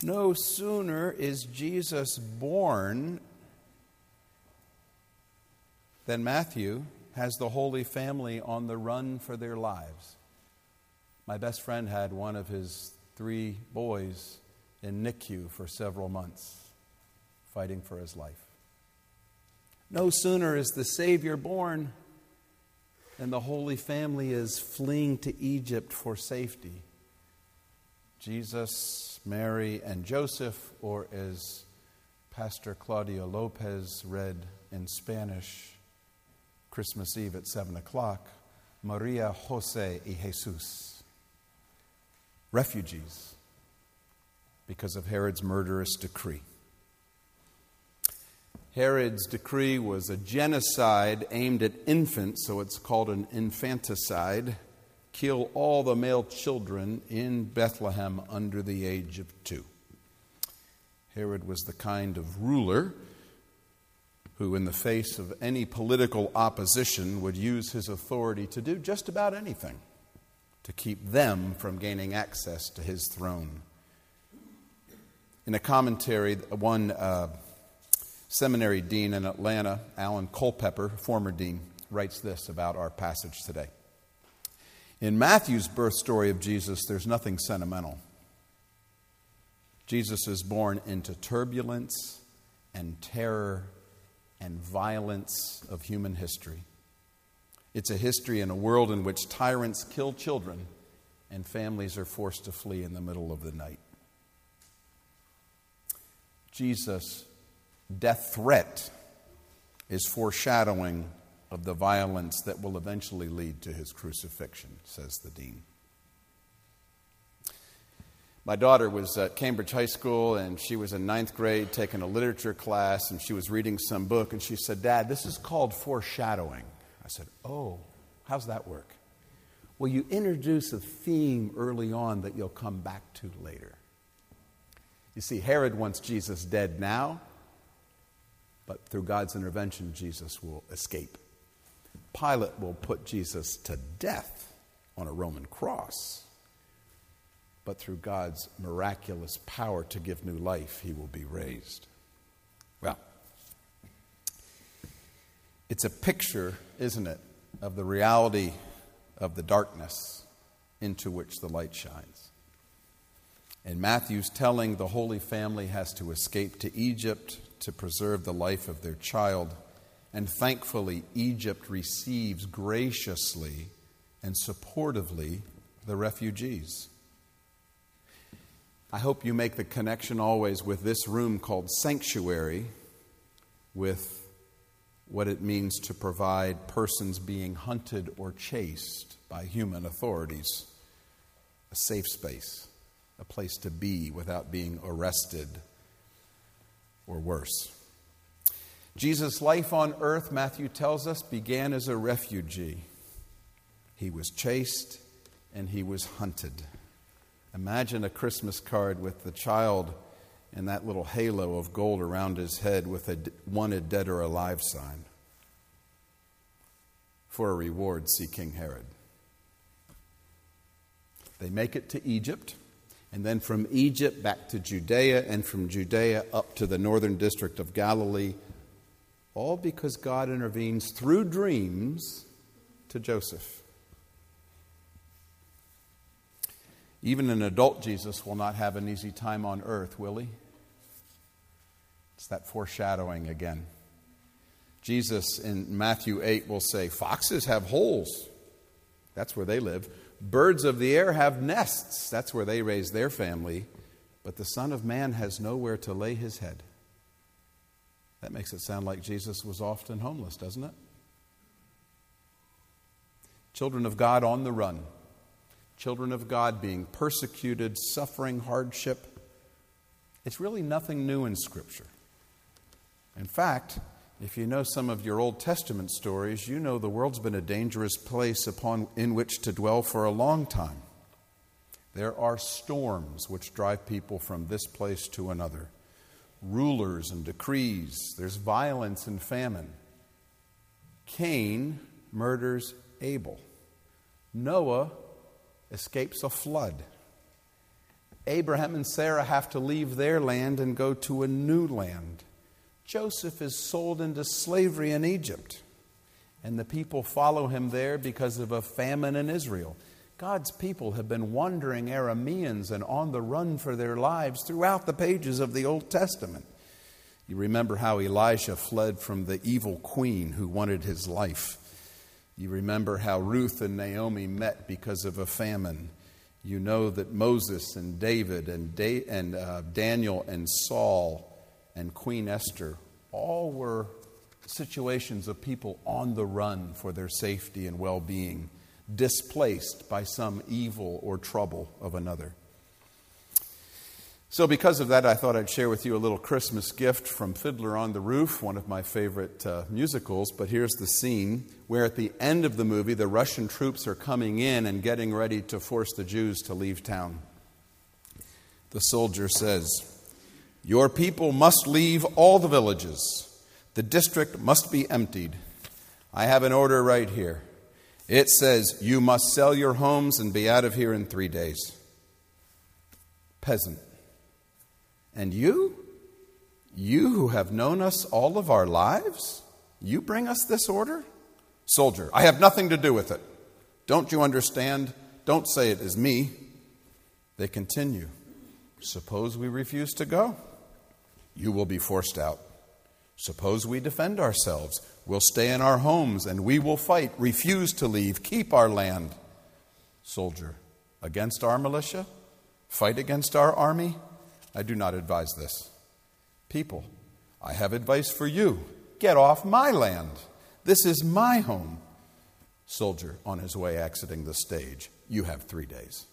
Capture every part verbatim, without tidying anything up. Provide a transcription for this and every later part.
No sooner is Jesus born than Matthew has the Holy Family on the run for their lives. My best friend had one of his three boys in N I C U for several months, fighting for his life. No sooner is the Savior born than the Holy Family is fleeing to Egypt for safety. Jesus, Mary, and Joseph, or as Pastor Claudia Lopez read in Spanish, Christmas Eve at seven o'clock, Maria, Jose, y Jesus. Refugees because of Herod's murderous decree. Herod's decree was a genocide aimed at infants, so it's called an infanticide. Kill all the male children in Bethlehem under the age of two. Herod was the kind of ruler who, in the face of any political opposition, would use his authority to do just about anything to keep them from gaining access to his throne. In a commentary, one uh, seminary dean in Atlanta, Alan Culpepper, former dean, writes this about our passage today. In Matthew's birth story of Jesus, there's nothing sentimental. Jesus is born into turbulence and terror and violence of human history. It's a history in a world in which tyrants kill children and families are forced to flee in the middle of the night. Jesus' death threat is foreshadowing of the violence that will eventually lead to his crucifixion, says the dean. My daughter was at Cambridge High School, and she was in ninth grade taking a literature class, and she was reading some book, and she said, "Dad, this is called foreshadowing." I said, "Oh, how's that work?" "Well, you introduce a theme early on that you'll come back to later." You see, Herod wants Jesus dead now, but through God's intervention, Jesus will escape. Pilate will put Jesus to death on a Roman cross, but through God's miraculous power to give new life, he will be raised. Well, it's a picture, isn't it, of the reality of the darkness into which the light shines. And Matthew's telling the Holy Family has to escape to Egypt to preserve the life of their child. And thankfully, Egypt receives graciously and supportively the refugees. I hope you make the connection always with this room called sanctuary, with what it means to provide persons being hunted or chased by human authorities a safe space, a place to be without being arrested or worse. Jesus' life on earth, Matthew tells us, began as a refugee. He was chased and he was hunted. Imagine a Christmas card with the child and that little halo of gold around his head with a wanted dead or alive sign. For a reward, see King Herod. They make it to Egypt, and then from Egypt back to Judea, and from Judea up to the northern district of Galilee, all because God intervenes through dreams to Joseph. Even an adult Jesus will not have an easy time on earth, will he? It's that foreshadowing again. Jesus in Matthew eight will say, "Foxes have holes." That's where they live. "Birds of the air have nests." That's where they raise their family. But the Son of Man has nowhere to lay his head. That makes it sound like Jesus was often homeless, doesn't it? Children of God on the run. Children of God being persecuted, suffering hardship. It's really nothing new in Scripture. In fact, if you know some of your Old Testament stories, you know the world's been a dangerous place upon in which to dwell for a long time. There are storms which drive people from this place to another. Rulers and decrees. There's violence and famine. Cain murders Abel. Noah escapes a flood. Abraham and Sarah have to leave their land and go to a new land. Joseph is sold into slavery in Egypt, and the people follow him there because of a famine in Israel. God's people have been wandering Arameans and on the run for their lives throughout the pages of the Old Testament. You remember how Elisha fled from the evil queen who wanted his life. You remember how Ruth and Naomi met because of a famine. You know that Moses and David and, da- and uh, Daniel and Saul and Queen Esther all were situations of people on the run for their safety and well-being, displaced by some evil or trouble of another. So because of that, I thought I'd share with you a little Christmas gift from Fiddler on the Roof, one of my favorite uh, musicals. But here's the scene where at the end of the movie, the Russian troops are coming in and getting ready to force the Jews to leave town. The soldier says, "Your people must leave all the villages. The district must be emptied. I have an order right here. It says you must sell your homes and be out of here in three days. Peasant. And you? You who have known us all of our lives? You bring us this order? Soldier, I have nothing to do with it. Don't you understand? Don't say it is me." They continue. "Suppose we refuse to go? You will be forced out. Suppose we defend ourselves. We'll stay in our homes and we will fight. Refuse to leave. Keep our land." Soldier, against our militia? Fight against our army? I do not advise this. People, I have advice for you. Get off my land. This is my home. Soldier, on his way exiting the stage, you have three days.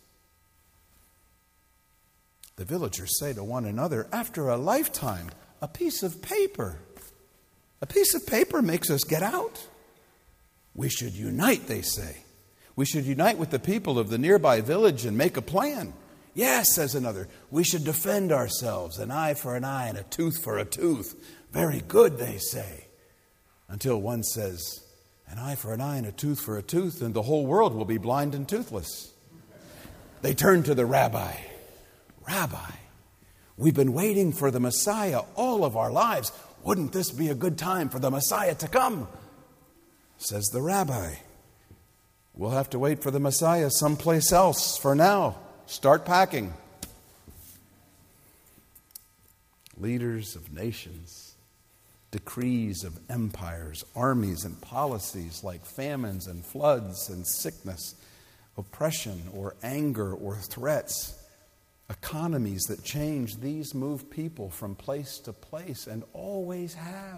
The villagers say to one another, after a lifetime, a piece of paper. A piece of paper makes us get out. We should unite, they say. We should unite with the people of the nearby village and make a plan. Yes, says another, we should defend ourselves, an eye for an eye and a tooth for a tooth. Very good, they say. Until one says, an eye for an eye and a tooth for a tooth, and the whole world will be blind and toothless. They turn to the rabbi. Rabbi, we've been waiting for the Messiah all of our lives. Wouldn't this be a good time for the Messiah to come? Says the rabbi, we'll have to wait for the Messiah someplace else for now. Start packing. Leaders of nations, decrees of empires, armies and policies like famines and floods and sickness, oppression or anger or threats, economies that change, these move people from place to place and always have.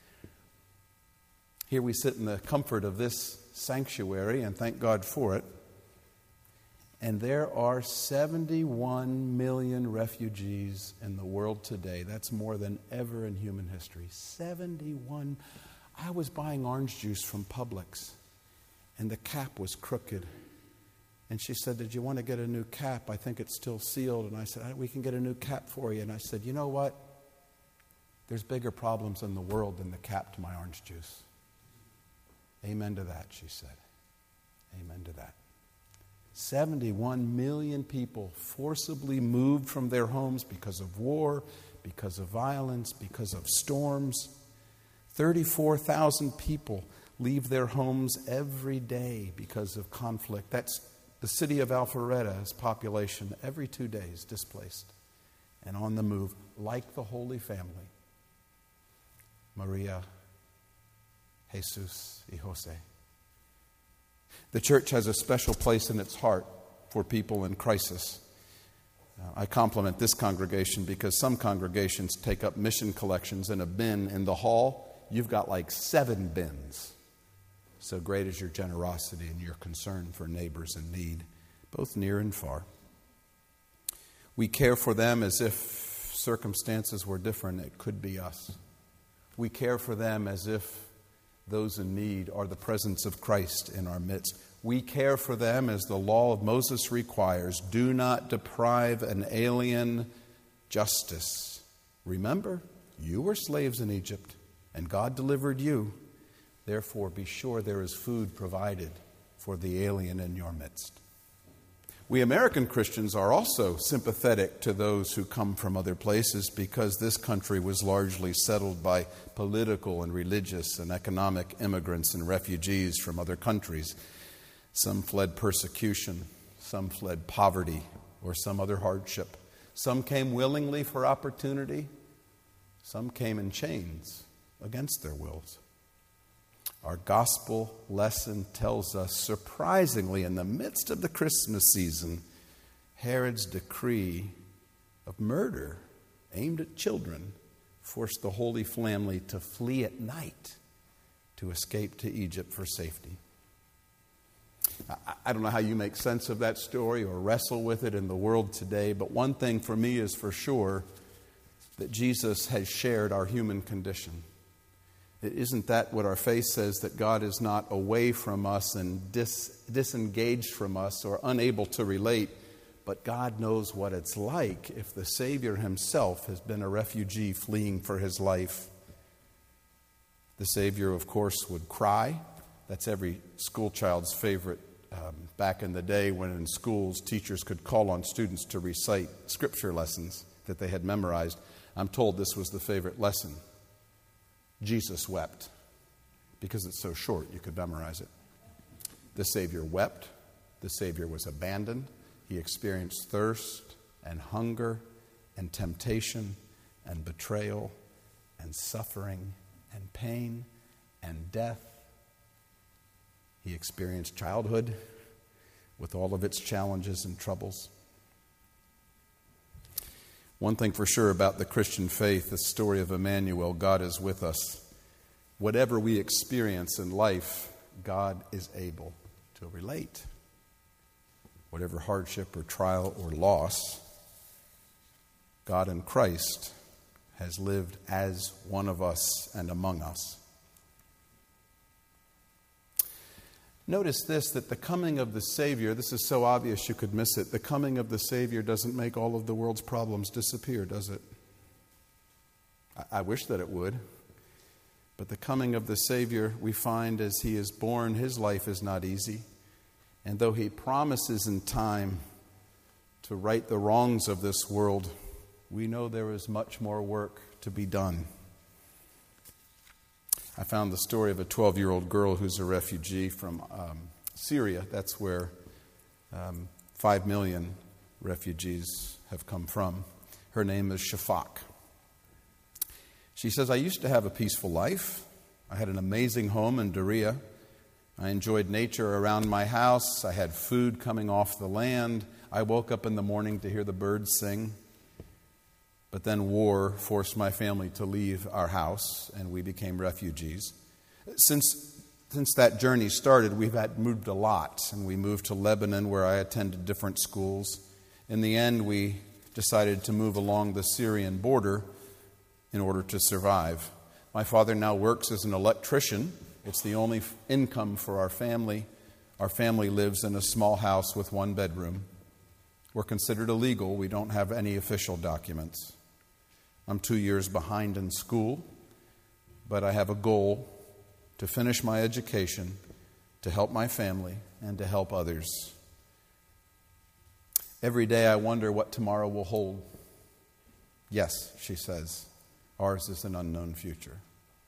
Here we sit in the comfort of this sanctuary and thank God for it. And there are seventy-one million refugees in the world today. That's more than ever in human history. seventy-one. I was buying orange juice from Publix, and the cap was crooked. And she said, did you want to get a new cap? I think it's still sealed. And I said, we can get a new cap for you. And I said, you know what? There's bigger problems in the world than the cap to my orange juice. Amen to that, she said. Amen to that. seventy-one million people forcibly moved from their homes because of war, because of violence, because of storms. thirty-four thousand people leave their homes every day because of conflict. That's the city of Alphareta's population every two days displaced and on the move, like the Holy Family. Maria, Jesus, y Jose. The church has a special place in its heart for people in crisis. Uh, I compliment this congregation because some congregations take up mission collections in a bin in the hall. You've got like seven bins. So great is your generosity and your concern for neighbors in need, both near and far. We care for them as if circumstances were different. It could be us. We care for them as if those in need are the presence of Christ in our midst. We care for them as the law of Moses requires. Do not deprive an alien justice. Remember, you were slaves in Egypt, and God delivered you. Therefore, be sure there is food provided for the alien in your midst. We American Christians are also sympathetic to those who come from other places because this country was largely settled by political and religious and economic immigrants and refugees from other countries. Some fled persecution, some fled poverty or some other hardship. Some came willingly for opportunity, some came in chains against their wills. Our gospel lesson tells us, surprisingly, in the midst of the Christmas season, Herod's decree of murder aimed at children forced the Holy Family to flee at night to escape to Egypt for safety. I don't know how you make sense of that story or wrestle with it in the world today, but one thing for me is for sure that Jesus has shared our human condition. Isn't that what our faith says, that God is not away from us and dis, disengaged from us or unable to relate, but God knows what it's like if the Savior himself has been a refugee fleeing for his life. The Savior, of course, would cry. That's every school child's favorite. Um, back in the day when in schools teachers could call on students to recite scripture lessons that they had memorized, I'm told this was the favorite lesson. Jesus wept, because it's so short you could memorize it. The Savior wept. The Savior was abandoned. He experienced thirst and hunger and temptation and betrayal and suffering and pain and death. He experienced childhood with all of its challenges and troubles. One thing for sure about the Christian faith, the story of Emmanuel, God is with us. Whatever we experience in life, God is able to relate. Whatever hardship or trial or loss, God in Christ has lived as one of us and among us. Notice this, that the coming of the Savior, this is so obvious you could miss it, the coming of the Savior doesn't make all of the world's problems disappear, does it? I, I wish that it would. But the coming of the Savior, we find as he is born, his life is not easy. And though he promises in time to right the wrongs of this world, we know there is much more work to be done. I found the story of a twelve-year-old girl who's a refugee from um, Syria. That's where um, five million refugees have come from. Her name is Shafak. She says, I used to have a peaceful life. I had an amazing home in Daria. I enjoyed nature around my house. I had food coming off the land. I woke up in the morning to hear the birds sing. But then war forced my family to leave our house, and we became refugees. Since, since that journey started, we've had moved a lot, and we moved to Lebanon, where I attended different schools. In the end, we decided to move along the Syrian border in order to survive. My father now works as an electrician. It's the only income for our family. Our family lives in a small house with one bedroom. We're considered illegal. We don't have any official documents. I'm two years behind in school, but I have a goal to finish my education, to help my family, and to help others. Every day I wonder what tomorrow will hold. Yes, she says, ours is an unknown future.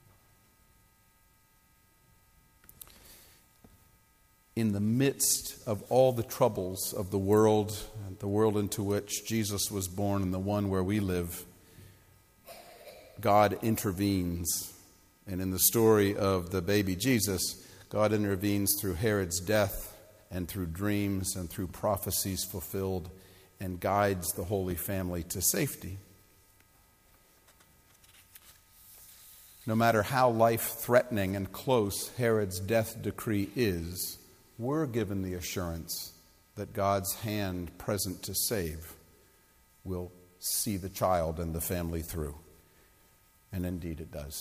In the midst of all the troubles of the world, the world into which Jesus was born and the one where we live, God intervenes. And in the story of the baby Jesus, God intervenes through Herod's death and through dreams and through prophecies fulfilled and guides the Holy Family to safety. No matter how life-threatening and close Herod's death decree is, we're given the assurance that God's hand present to save will see the child and the family through. And indeed it does.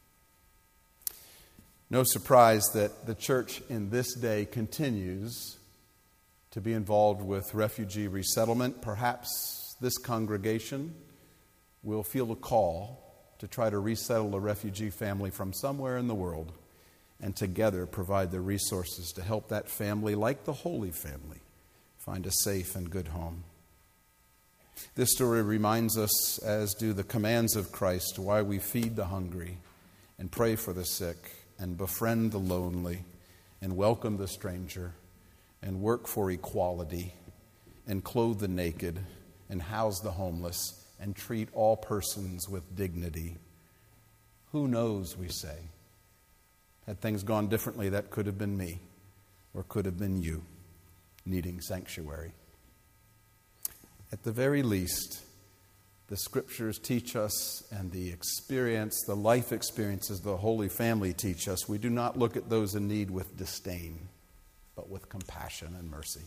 No surprise that the church in this day continues to be involved with refugee resettlement. Perhaps this congregation will feel a call to try to resettle a refugee family from somewhere in the world and together provide the resources to help that family, like the Holy Family, find a safe and good home. This story reminds us, as do the commands of Christ, why we feed the hungry and pray for the sick and befriend the lonely and welcome the stranger and work for equality and clothe the naked and house the homeless and treat all persons with dignity. Who knows, we say. Had things gone differently, that could have been me or could have been you needing sanctuary. At the very least, the Scriptures teach us, and the experience, the life experiences of the Holy Family teach us, we do not look at those in need with disdain, but with compassion and mercy.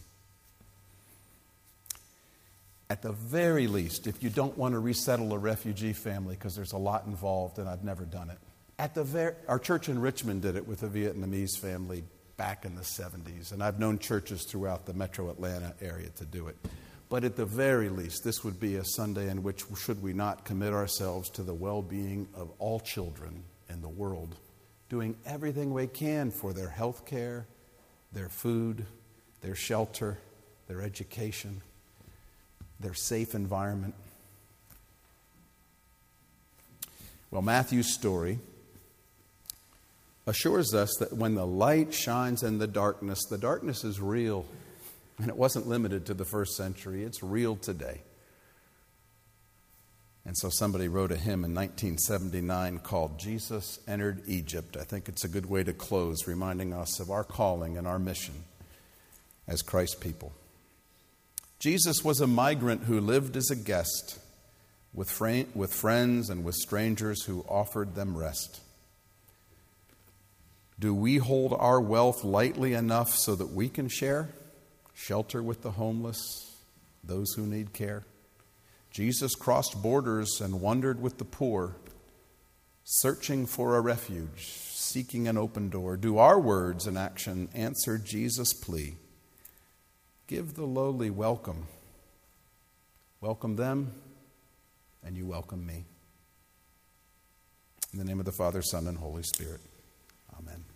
At the very least, if you don't want to resettle a refugee family because there's a lot involved and I've never done it, at the very, our church in Richmond did it with a Vietnamese family back in the seventies, and I've known churches throughout the metro Atlanta area to do it. But at the very least, this would be a Sunday in which, should we not commit ourselves to the well-being of all children in the world, doing everything we can for their health care, their food, their shelter, their education, their safe environment. Well, Matthew's story assures us that when the light shines in the darkness, the darkness is real. And it wasn't limited to the first century. It's real today. And so somebody wrote a hymn in nineteen seventy-nine called Jesus Entered Egypt. I think it's a good way to close, reminding us of our calling and our mission as Christ's people. Jesus was a migrant who lived as a guest with, fr- with friends and with strangers who offered them rest. Do we hold our wealth lightly enough so that we can share? Shelter with the homeless, those who need care. Jesus crossed borders and wandered with the poor, searching for a refuge, seeking an open door. Do our words and action answer Jesus' plea? Give the lowly welcome. Welcome them, and you welcome me. In the name of the Father, Son, and Holy Spirit. Amen.